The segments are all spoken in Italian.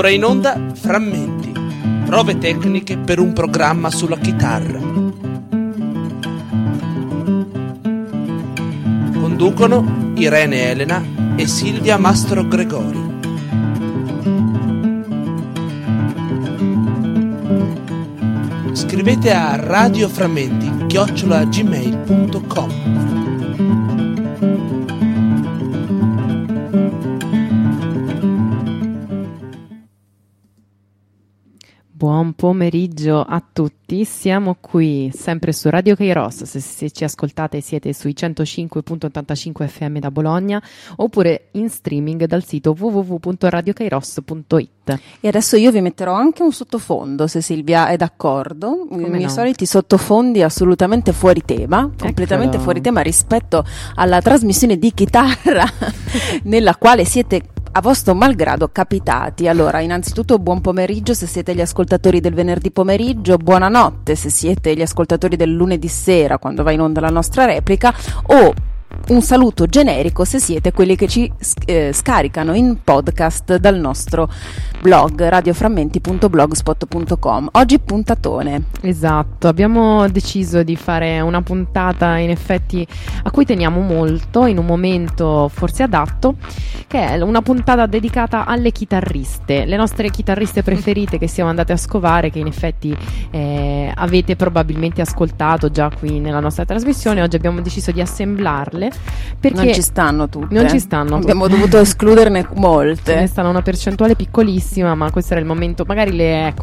Ora in onda Frammenti, prove tecniche per un programma sulla chitarra. Conducono Irene Elena e Silvia Mastro Gregori. Scrivete a radioframmenti@gmail.com. Buon pomeriggio a tutti, siamo qui sempre su Radio Kairos, se ci ascoltate siete sui 105.85 FM da Bologna oppure in streaming dal sito www.radiokairos.it. E adesso io vi metterò anche un sottofondo, se Silvia è d'accordo. I miei soliti sottofondi assolutamente fuori tema, completamente fuori tema rispetto alla trasmissione di chitarra nella quale siete a vostro malgrado capitati. Allora, innanzitutto buon pomeriggio se siete gli ascoltatori del venerdì pomeriggio, buonanotte se siete gli ascoltatori del lunedì sera quando va in onda la nostra replica, o un saluto generico se siete quelli che ci scaricano in podcast dal nostro blog radioframmenti.blogspot.com. Oggi puntatone. Esatto, abbiamo deciso di fare una puntata in effetti a cui teniamo molto, in un momento forse adatto, che è una puntata dedicata alle chitarriste, le nostre chitarriste preferite che siamo andate a scovare, che in effetti avete probabilmente ascoltato già qui nella nostra trasmissione. Oggi abbiamo deciso di assemblarle perché non ci stanno tutte. Non ci stanno. Abbiamo dovuto escluderne molte. Ce ne stanno una percentuale piccolissima, ma questo era il momento. Magari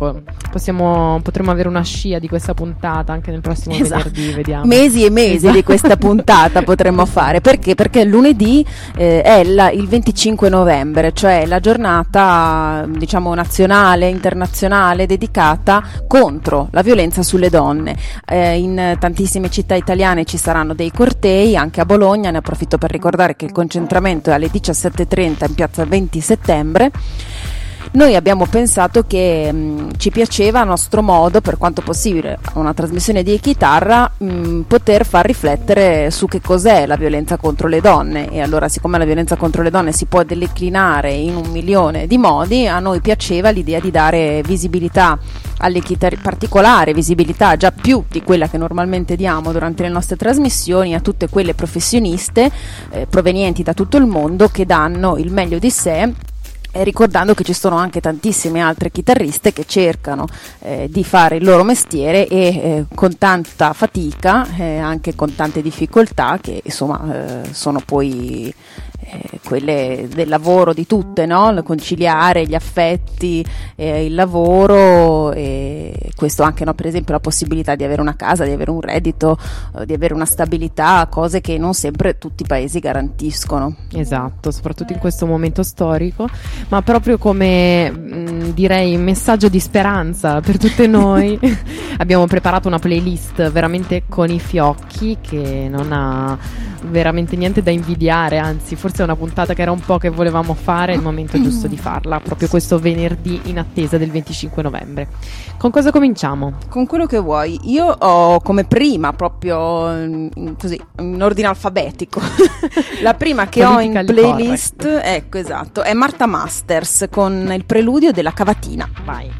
potremo avere una scia di questa puntata anche nel prossimo venerdì, vediamo. Mesi e mesi di questa puntata potremmo fare. Perché? Perché lunedì è il 25 novembre, cioè la giornata, diciamo, nazionale, internazionale, dedicata contro la violenza sulle donne. In tantissime città italiane ci saranno dei cortei, anche a Bologna. Ne approfitto per ricordare che il concentramento è alle 17:30 in piazza 20 settembre. Noi abbiamo pensato che ci piaceva a nostro modo, per quanto possibile, una trasmissione di chitarra, poter far riflettere su che cos'è la violenza contro le donne. E allora, siccome la violenza contro le donne si può declinare in 1.000.000 di modi, a noi piaceva l'idea di dare visibilità alle chitarre, particolare visibilità, già più di quella che normalmente diamo durante le nostre trasmissioni, a tutte quelle professioniste provenienti da tutto il mondo che danno il meglio di sé. Ricordando che ci sono anche tantissime altre chitarriste che cercano di fare il loro mestiere e con tanta fatica, anche con tante difficoltà, che insomma sono poi quelle del lavoro di tutte, no? Conciliare gli affetti, il lavoro, e questo anche, no? Per esempio la possibilità di avere una casa, di avere un reddito, di avere una stabilità, cose che non sempre tutti i paesi garantiscono. Esatto, soprattutto in questo momento storico, ma proprio come direi messaggio di speranza per tutte noi abbiamo preparato una playlist veramente con i fiocchi, che non ha veramente niente da invidiare, anzi forse è una puntata che era un po' che volevamo fare, è il momento giusto di farla proprio questo venerdì in attesa del 25 novembre. Con cosa cominciamo? Con quello che vuoi. Io ho come prima, proprio così in ordine alfabetico la prima che ho in playlist, ecco, esatto, è Martha Masters con il preludio della cavatina. Vai.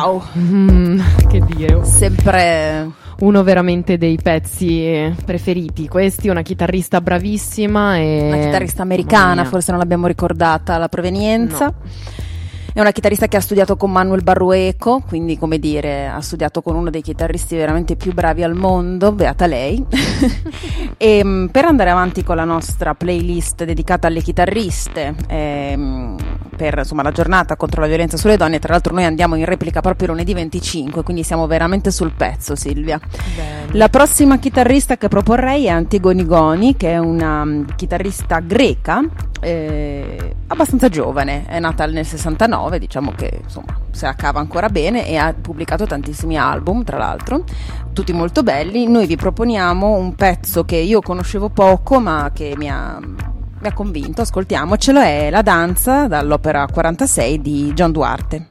Wow, che dire, sempre uno veramente dei pezzi preferiti. Questi, una chitarrista bravissima e una chitarrista americana, forse non l'abbiamo ricordata la provenienza. No. È una chitarrista che ha studiato con Manuel Barrueco, quindi come dire, ha studiato con uno dei chitarristi veramente più bravi al mondo, beata lei. E per andare avanti con la nostra playlist dedicata alle chitarriste, per insomma la giornata contro la violenza sulle donne, tra l'altro noi andiamo in replica proprio lunedì 25, quindi siamo veramente sul pezzo, Silvia. Bene. La prossima chitarrista che proporrei è Antigone Goni, che è una chitarrista greca, abbastanza giovane, è nata nel 69, diciamo che insomma se la cava ancora bene e ha pubblicato tantissimi album, tra l'altro, tutti molto belli. Noi vi proponiamo un pezzo che io conoscevo poco ma che mi ha convinto, ascoltiamocelo, è La danza dall'opera 46 di John Duarte.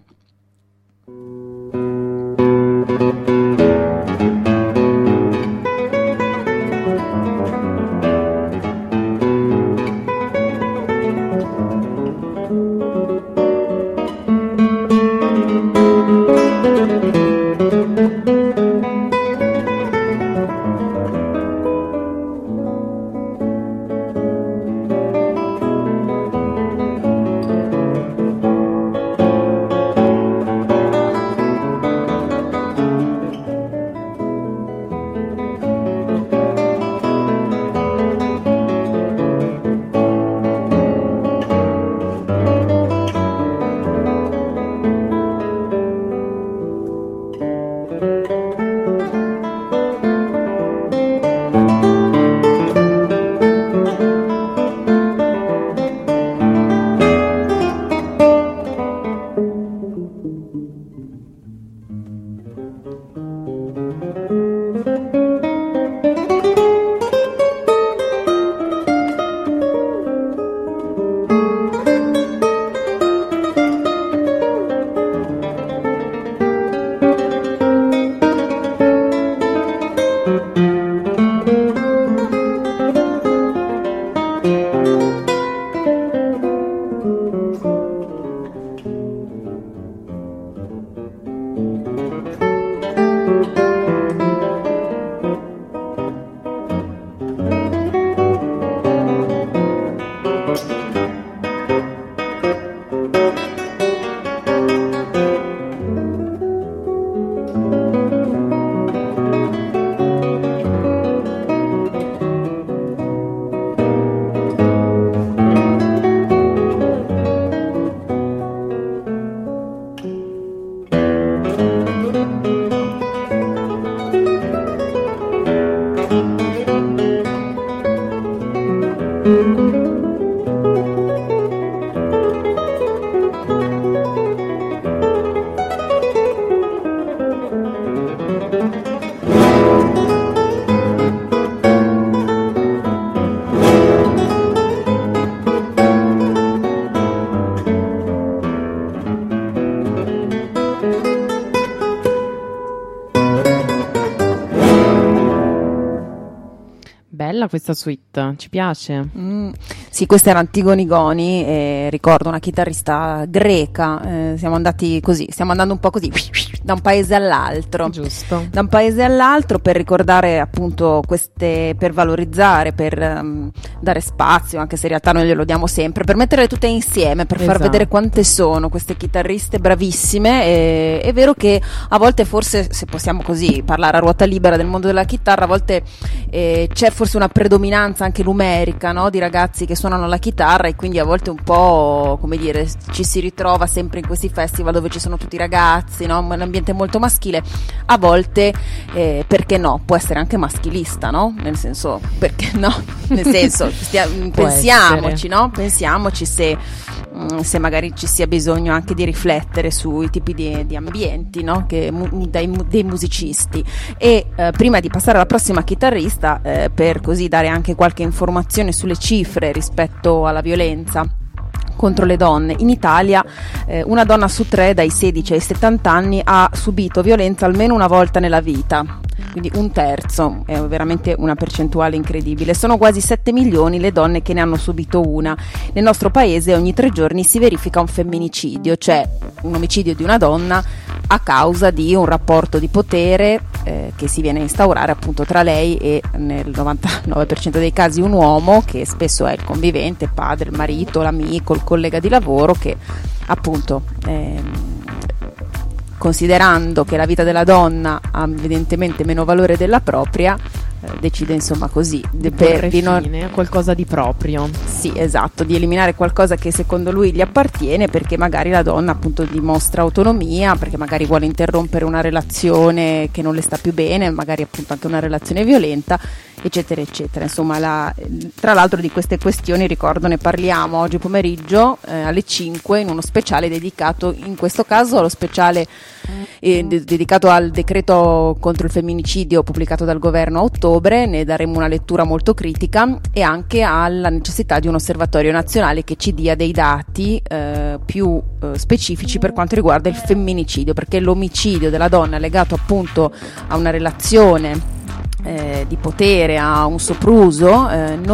Bella questa suite, ci piace. Sì, questa era Antigone Goni, ricordo una chitarrista greca, stiamo andando un po' così da un paese all'altro. Giusto. Da un paese all'altro per ricordare appunto queste, per valorizzare, per dare spazio, anche se in realtà noi glielo diamo sempre, per metterle tutte insieme, per far vedere quante sono queste chitarriste bravissime. È vero che a volte forse, se possiamo così parlare a ruota libera del mondo della chitarra, a volte c'è forse una predominanza anche numerica, no? Di ragazzi che suonano la chitarra, e quindi a volte un po', come dire, ci si ritrova sempre in questi festival dove ci sono tutti i ragazzi, no? Un ambiente molto maschile. A volte perché no, può essere anche maschilista, no? Nel senso, perché no? Nel senso, pensiamoci, no? Pensiamoci se magari ci sia bisogno anche di riflettere sui tipi di ambienti, no? Dei musicisti. E prima di passare alla prossima chitarrista, per così dare anche qualche informazione sulle cifre rispetto alla violenza contro le donne, in Italia una donna su 3 dai 16 ai 70 anni ha subito violenza almeno una volta nella vita, quindi un terzo, è veramente una percentuale incredibile. Sono quasi 7 milioni le donne che ne hanno subito una. Nel nostro paese ogni 3 giorni si verifica un femminicidio, cioè un omicidio di una donna a causa di un rapporto di potere che si viene a instaurare appunto tra lei e, nel 99% dei casi, un uomo che spesso è il convivente, il padre, il marito, l'amico, il collega di lavoro, che appunto considerando che la vita della donna ha evidentemente meno valore della propria, decide insomma così di porre fine a qualcosa di proprio. Sì, esatto, di eliminare qualcosa che secondo lui gli appartiene, perché magari la donna appunto dimostra autonomia, perché magari vuole interrompere una relazione che non le sta più bene, magari appunto anche una relazione violenta, eccetera eccetera. Insomma, tra l'altro di queste questioni, ricordo, ne parliamo oggi pomeriggio alle 5 in uno speciale dedicato, in questo caso allo speciale dedicato al decreto contro il femminicidio pubblicato dal governo a ottobre. Ne daremo una lettura molto critica, e anche alla necessità di un osservatorio nazionale che ci dia dei dati più specifici per quanto riguarda il femminicidio, perché l'omicidio della donna legato appunto a una relazione di potere, a un sopruso,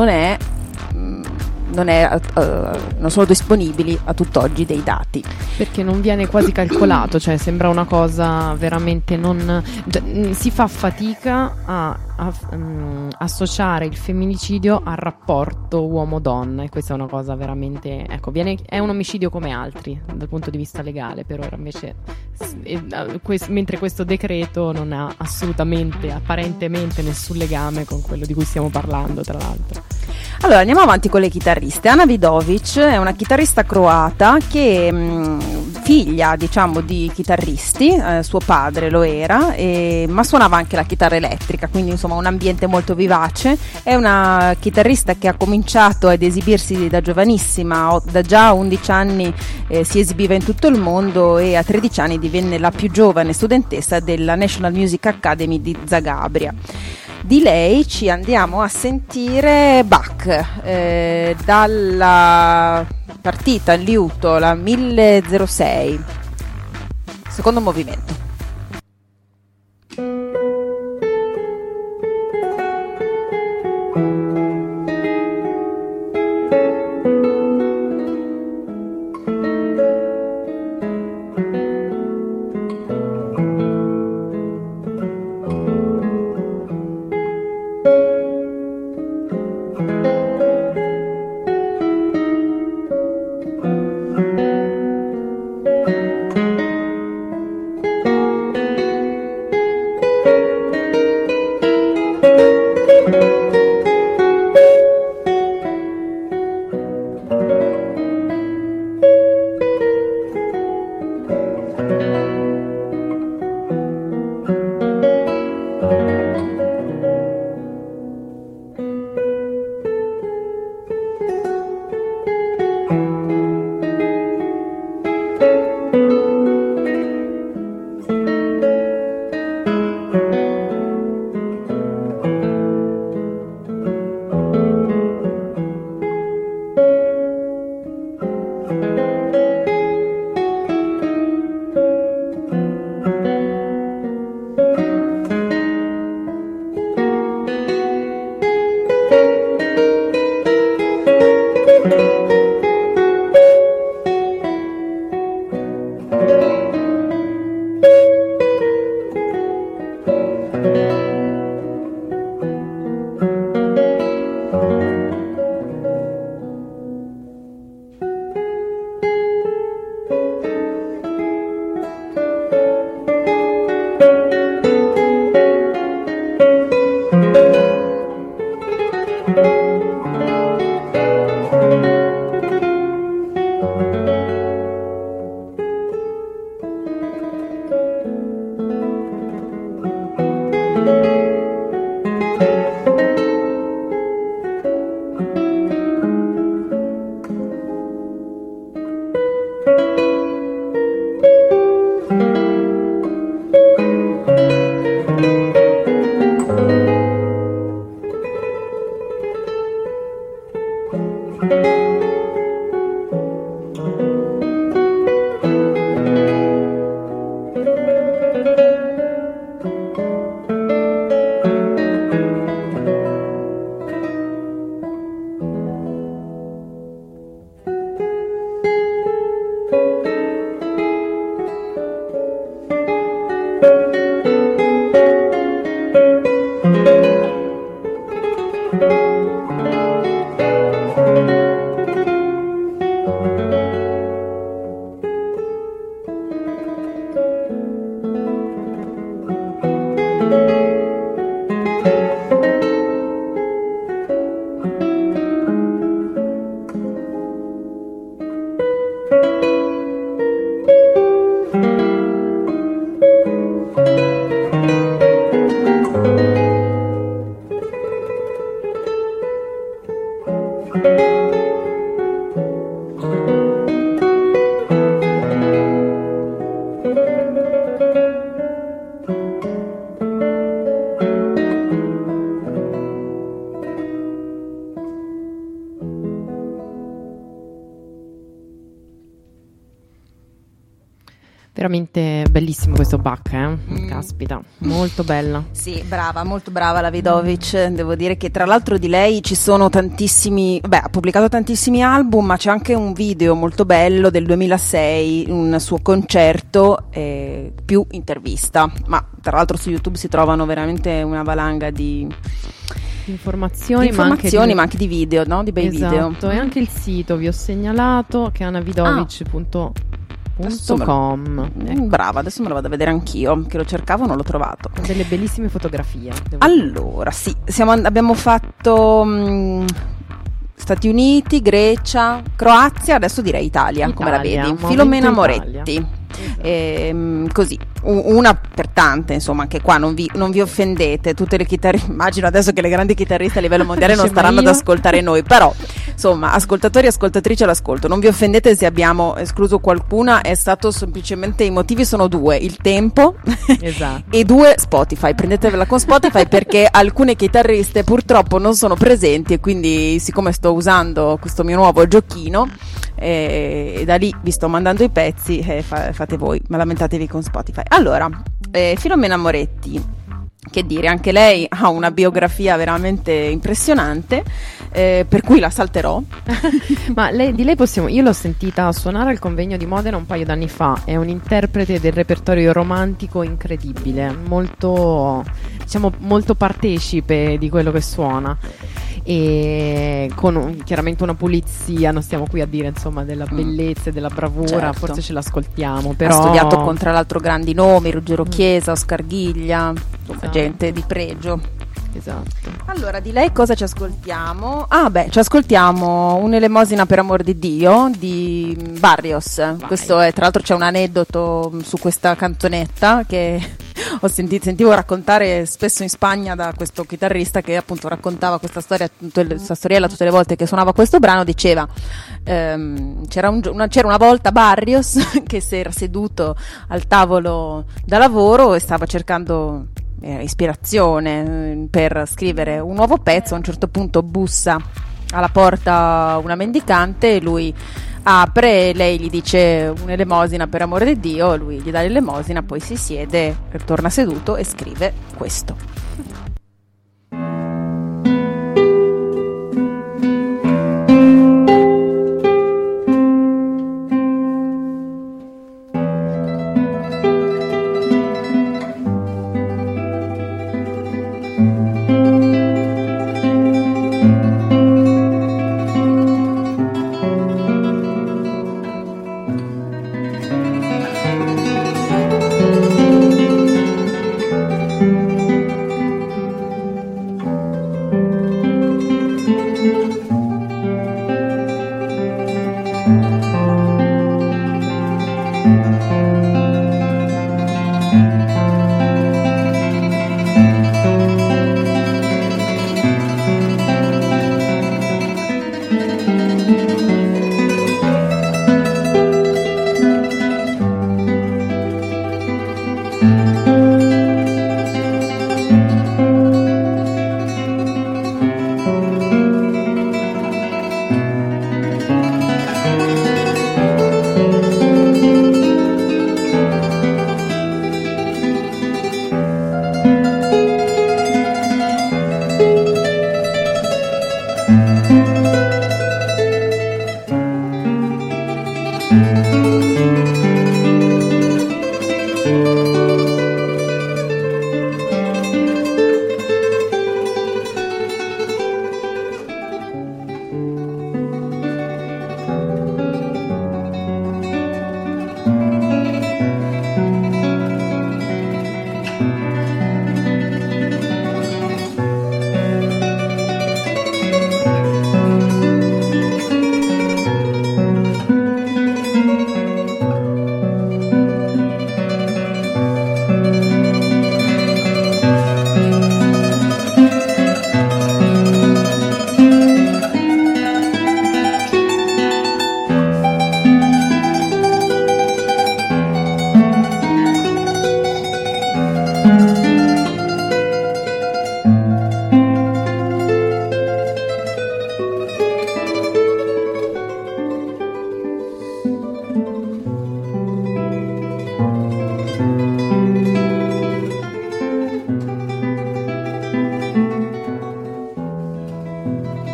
non sono disponibili a tutt'oggi dei dati, perché non viene quasi calcolato, cioè sembra una cosa veramente si fa fatica a associare il femminicidio al rapporto uomo-donna, e questa è una cosa veramente, ecco, è un omicidio come altri dal punto di vista legale, però invece mentre questo decreto non ha assolutamente, apparentemente, nessun legame con quello di cui stiamo parlando, tra l'altro. Allora andiamo avanti con le chitarriste. Ana Vidovic è una chitarrista croata che figlia, diciamo, di chitarristi, suo padre lo era, ma suonava anche la chitarra elettrica, quindi insomma un ambiente molto vivace. È una chitarrista che ha cominciato ad esibirsi da giovanissima, da già 11 anni si esibiva in tutto il mondo, e a 13 anni divenne la più giovane studentessa della National Music Academy di Zagabria. Di lei ci andiamo a sentire Bach, dalla partita in liuto, la 1006, secondo movimento. Veramente bellissimo questo Bach, caspita, molto bella. Sì, brava, molto brava la Vidovic. Devo dire che tra l'altro di lei ci sono tantissimi, ha pubblicato tantissimi album, ma c'è anche un video molto bello del 2006, un suo concerto più intervista, ma tra l'altro su YouTube si trovano veramente una valanga di informazioni, ma anche di video, no? Di bei video. Esatto, e anche il sito vi ho segnalato, che è anavidovic.com. Ecco. Brava, adesso me lo vado a vedere anch'io, che lo cercavo, non l'ho trovato. Delle bellissime fotografie. Allora, sì, abbiamo fatto Stati Uniti, Grecia, Croazia, adesso direi Italia, come la vedi? Filomena Moretti. Così, una per tante, insomma, anche qua non vi offendete, tutte le chitarriste, immagino adesso che le grandi chitarriste a livello mondiale non staranno ad ascoltare noi, però insomma, ascoltatori e ascoltatrici all'ascolto, non vi offendete se abbiamo escluso qualcuna, è stato semplicemente, i motivi sono due: il tempo esatto. e due, Spotify. Prendetevela con Spotify perché alcune chitarriste purtroppo non sono presenti, e quindi, siccome sto usando questo mio nuovo giochino, e da lì vi sto mandando i pezzi, fate voi, ma lamentatevi con Spotify. Allora, Filomena Moretti, che dire, anche lei ha una biografia veramente impressionante, per cui la salterò. Ma di lei io l'ho sentita suonare al convegno di Modena un paio d'anni fa, è un interprete del repertorio romantico incredibile, molto, diciamo, molto partecipe di quello che suona, e con chiaramente una pulizia, non stiamo qui a dire insomma della bellezza e della bravura, certo. Forse ce l'ascoltiamo, però ha studiato con tra l'altro grandi nomi, Ruggero Chiesa, Oscar Ghiglia, insomma, esatto. Gente di pregio. Esatto. Allora, di lei cosa ci ascoltiamo? Ci ascoltiamo Un'elemosina per amor di Dio di Barrios. Vai. Questo è, tra l'altro c'è un aneddoto su questa canzonetta che sentivo raccontare spesso in Spagna da questo chitarrista, che appunto raccontava questa storia, questa storiella tutte le volte che suonava questo brano. Diceva c'era una volta Barrios che si era seduto al tavolo da lavoro e stava cercando ispirazione per scrivere un nuovo pezzo. A un certo punto bussa alla porta una mendicante e lui apre e lei gli dice un'elemosina per amore di Dio, lui gli dà l'elemosina, poi si siede, torna seduto e scrive questo.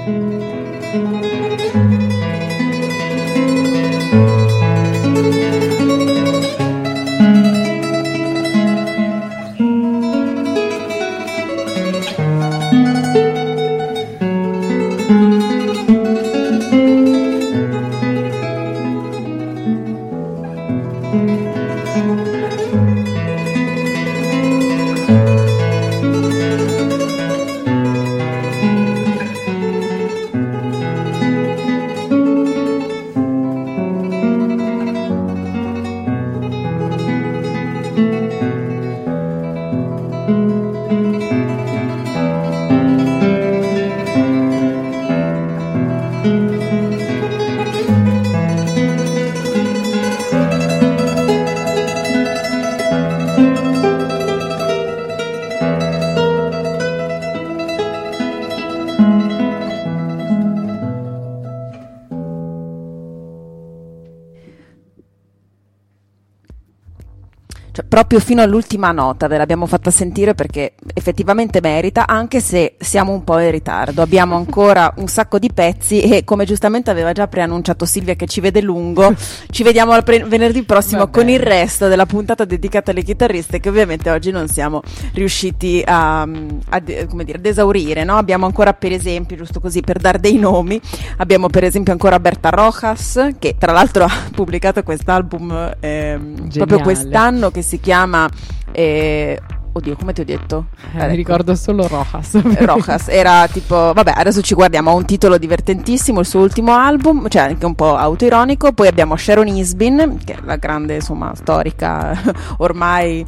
Proprio fino all'ultima nota ve l'abbiamo fatta sentire perché effettivamente merita, anche se siamo un po' in ritardo, abbiamo ancora un sacco di pezzi e come giustamente aveva già preannunciato Silvia che ci vede lungo, ci vediamo venerdì prossimo con il resto della puntata dedicata alle chitarriste che ovviamente oggi non siamo riusciti come dire, ad esaurire, no? Abbiamo ancora per esempio, giusto così per dar dei nomi, abbiamo per esempio ancora Berta Rojas che tra l'altro ha pubblicato quest'album proprio quest'anno che si chiama oddio, come ti ho detto? Mi ricordo solo Rojas. Rojas, era tipo, vabbè, adesso ci guardiamo, ha un titolo divertentissimo, il suo ultimo album, cioè anche un po' autoironico. Poi abbiamo Sharon Isbin, che è la grande, insomma, storica, ormai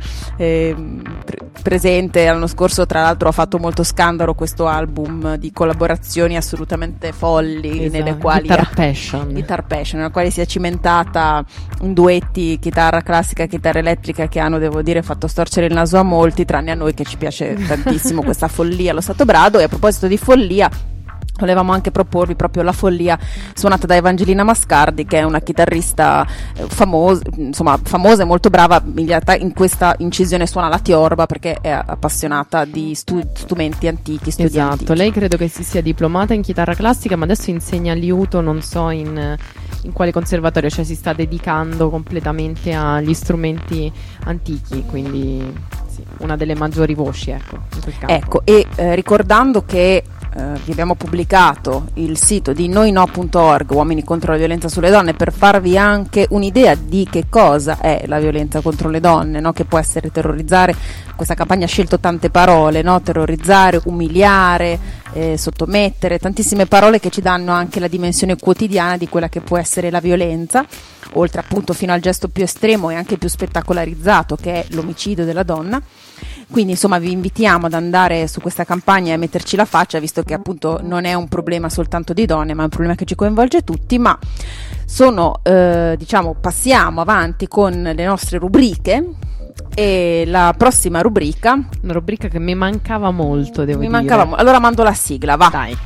presente. L'anno scorso, tra l'altro, ha fatto molto scandalo questo album di collaborazioni assolutamente folli, esatto, nelle quali Guitar Passion, nella quale si è cimentata in duetti chitarra classica, chitarra elettrica che hanno, devo dire, fatto storcere il naso a molti, tranne a noi che ci piace tantissimo questa follia allo stato brado. E a proposito di follia, volevamo anche proporvi proprio La follia suonata da Evangelina Mascardi, che è una chitarrista famosa e molto brava. In realtà in questa incisione suona la tiorba perché è appassionata di strumenti antichi, studi esatto, antichi. Lei credo che si sia diplomata in chitarra classica, ma adesso insegna liuto, non so in quale conservatorio, cioè si sta dedicando completamente agli strumenti antichi, quindi sì, una delle maggiori voci, ecco, in quel campo. Ecco, e ricordando che vi abbiamo pubblicato il sito di noino.org, Uomini contro la violenza sulle donne, per farvi anche un'idea di che cosa è la violenza contro le donne, no? Che può essere terrorizzare. Questa campagna ha scelto tante parole, no? Terrorizzare, umiliare, sottomettere, tantissime parole che ci danno anche la dimensione quotidiana di quella che può essere la violenza, oltre appunto fino al gesto più estremo e anche più spettacolarizzato che è l'omicidio della donna. Quindi insomma vi invitiamo ad andare su questa campagna e a metterci la faccia, visto che appunto non è un problema soltanto di donne, ma è un problema che ci coinvolge tutti. Ma passiamo avanti con le nostre rubriche. E la prossima rubrica, una rubrica che mi mancava molto, devo dire. Allora mando la sigla, va. Dai.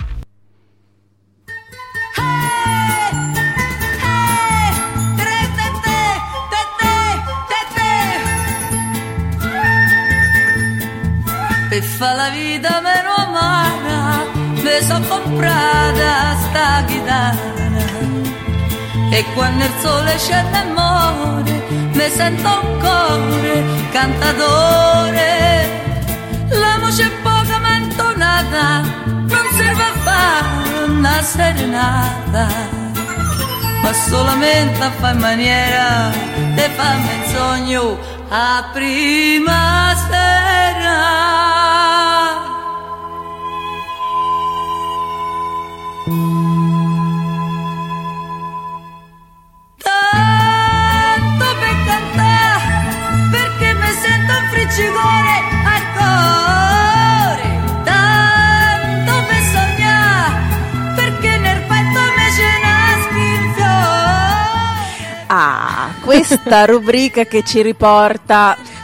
Per fa la vita meno amara, mi sono comprata sta chitarra. E quando il sole scende e muore, mi sento un cuore cantatore. La voce poca ma intonata non serve a fare una serenata, ma solamente a fare in maniera di farmi il sogno a prima sera. Friccicore al cuore, tanto per sognare, perché nel petto me ce naschi il fiore. Questa rubrica che ci riporta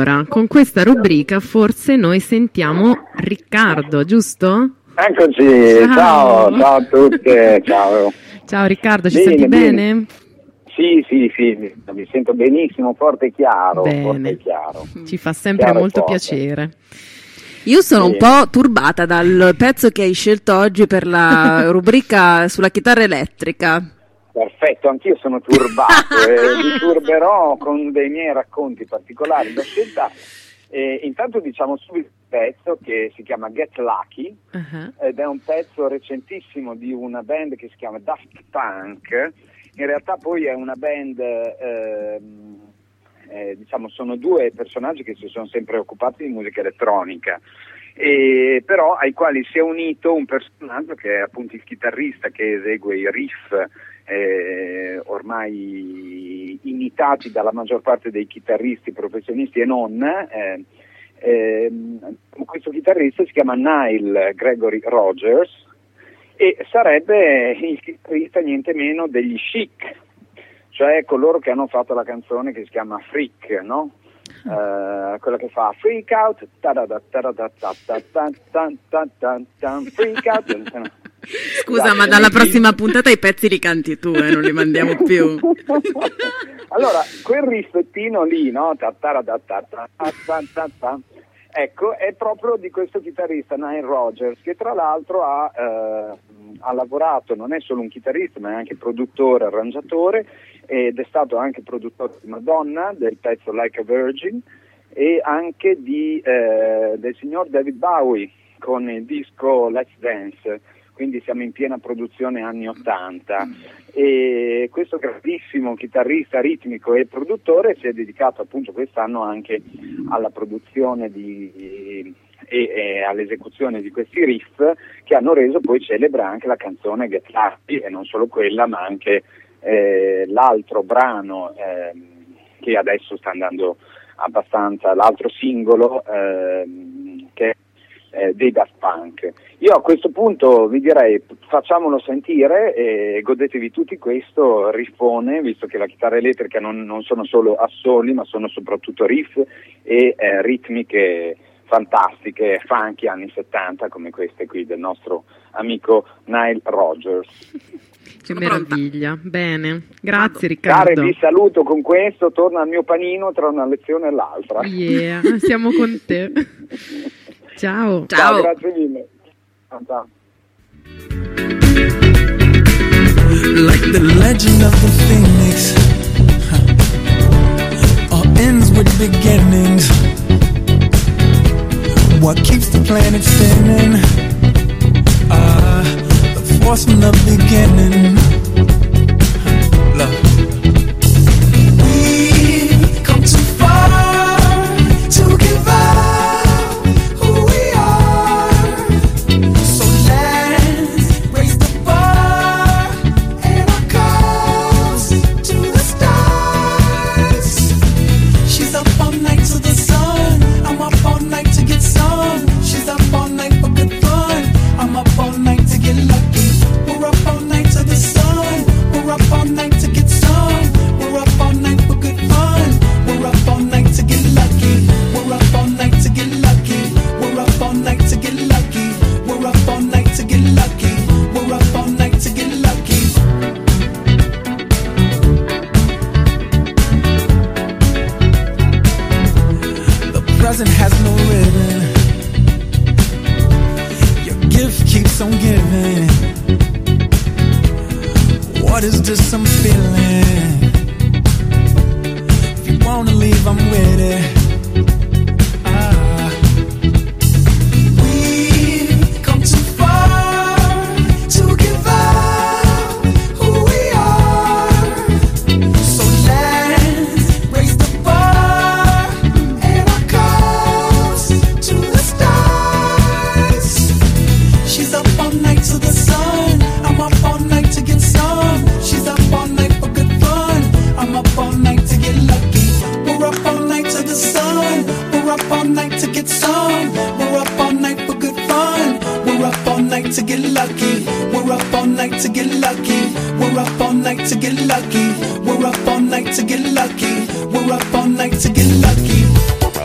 Allora, con questa rubrica forse noi sentiamo Riccardo, giusto? Eccoci, ciao a tutte, ciao. Ciao Riccardo, ci senti bene? Sì, mi sento benissimo, forte e chiaro. Bene. Forte e chiaro. Ci fa sempre Chiaro molto e forte. piacere. Io sono un po' turbata dal pezzo che hai scelto oggi per la rubrica sulla chitarra elettrica. Perfetto, anch'io sono turbato e vi turberò con dei miei racconti particolari. L'ho scelta, intanto diciamo subito il pezzo che si chiama Get Lucky, ed è un pezzo recentissimo di una band che si chiama Daft Punk. In realtà poi è una band, diciamo sono due personaggi che si sono sempre occupati di musica elettronica, però ai quali si è unito un personaggio che è appunto il chitarrista che esegue i riff ormai imitati dalla maggior parte dei chitarristi professionisti e non. Questo chitarrista si chiama Nile Gregory Rogers e sarebbe il chitarrista niente meno degli Chic, cioè coloro che hanno fatto la canzone che si chiama Freak, no? Quella che fa Freak Out, Freak Out. Scusa, ma dalla prossima puntata i pezzi li canti tu, non li mandiamo più. Allora, quel riffettino lì, no? Ecco, è proprio di questo chitarrista Nile Rogers, che tra l'altro ha lavorato, non è solo un chitarrista ma è anche produttore, arrangiatore, ed è stato anche produttore di Madonna, del pezzo Like a Virgin, e anche del signor David Bowie con il disco Let's Dance, quindi siamo in piena produzione anni 80. E questo grandissimo chitarrista ritmico e produttore si è dedicato appunto quest'anno anche alla produzione e all'esecuzione di questi riff che hanno reso poi celebre anche la canzone Get Lucky, e non solo quella ma anche l'altro brano che adesso sta andando abbastanza, l'altro singolo che è dei Daft Punk. Io a questo punto vi direi facciamolo sentire e godetevi tutti questo riffone, visto che la chitarra elettrica non sono solo assoli ma sono soprattutto riff e ritmiche fantastiche, funky anni 70 come queste qui del nostro amico Nile Rogers. Che meraviglia, bene, grazie Riccardo. Care, vi saluto con questo, torno al mio panino tra una lezione e l'altra. Yeah, siamo con te. Ciao. Ciao, grazie mille. Ciao. Like the legend of the phoenix, all ends with beginnings. What keeps the planet spinning? The force from the beginning. Love. We've come too far to give up who we are. So let's raise the bar and our cups to the stars. She's up all night to the sun. I'm up all night to get some. She's up all night for good fun. I'm up all night to get lucky. We're up all night to the sun. We're up all night to get some. We're up all night for good fun. We're up all night to get lucky. We're up all night to get lucky. We're up all night to get lucky. We're up all night to get lucky. We're up all night to get lucky. The present has no ribbon. Your gift keeps on giving. What is this I'm feeling? If you wanna leave, I'm with it. We've come too far to give up who we are. So let's raise the bar and our cups to the stars. She's up all night to the sun. I'm up all night to get some. She's up all night for good fun. I'm up all night to get lucky. We're up all night to the sun. We're up all night to get some. We're up all night for good fun. We're up all night to get lucky. We're up all night to get lucky. We're up all night to get lucky. We're up all night to get lucky. We're up all night to get lucky.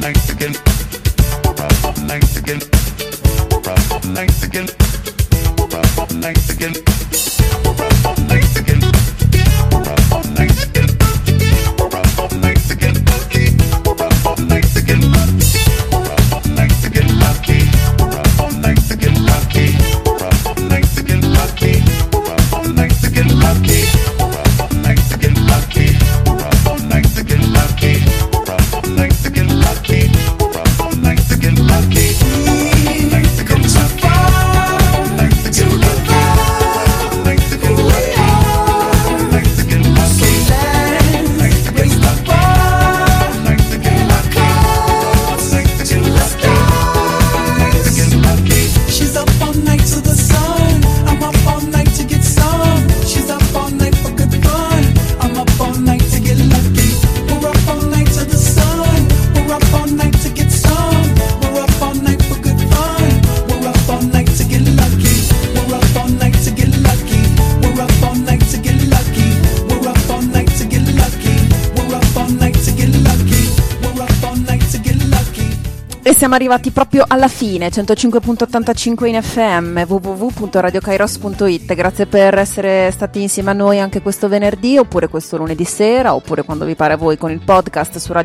Siamo arrivati proprio alla fine, 105.85 in FM, www.radiokairos.it. Grazie per essere stati insieme a noi anche questo venerdì, oppure questo lunedì sera, oppure quando vi pare a voi con il podcast su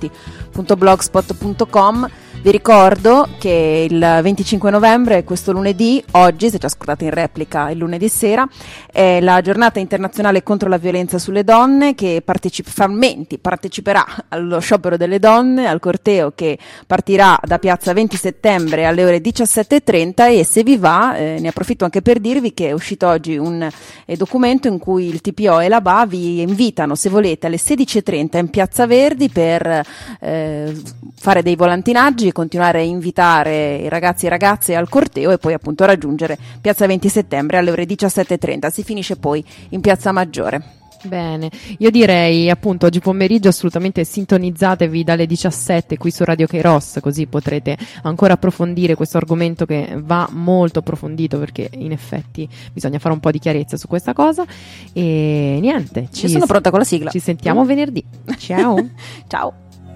radioframmenti.blogspot.com. Vi ricordo che il 25 novembre, questo lunedì, oggi, se ci ascoltate in replica il lunedì sera, è la giornata internazionale contro la violenza sulle donne, che Frammenti parteciperà allo sciopero delle donne, al corteo che partirà da piazza 20 settembre alle ore 17:30, e se vi va, ne approfitto anche per dirvi che è uscito oggi un documento in cui il TPO e la BA vi invitano, se volete, alle 16:30 in Piazza Verdi per fare dei volantinaggi e continuare a invitare i ragazzi e ragazze al corteo, e poi appunto raggiungere piazza 20 settembre alle ore 17:30. Si finisce poi in Piazza Maggiore. Bene, io direi appunto oggi pomeriggio assolutamente sintonizzatevi dalle 17 qui su Radio Kairos, così potrete ancora approfondire questo argomento che va molto approfondito, perché in effetti bisogna fare un po' di chiarezza su questa cosa. E niente, Io sono pronta con la sigla. Ci sentiamo venerdì. Ciao. Ciao.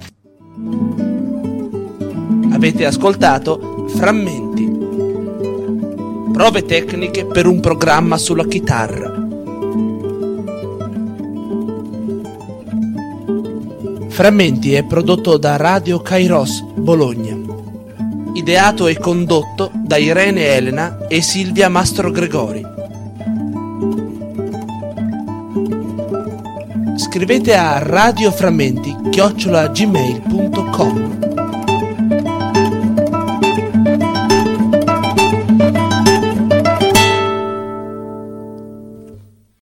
Avete ascoltato Frammenti. Prove tecniche per un programma sulla chitarra. Frammenti è prodotto da Radio Kairos Bologna. Ideato e condotto da Irene Elena e Silvia Mastro Gregori. Scrivete a radioframmenti@gmail.com.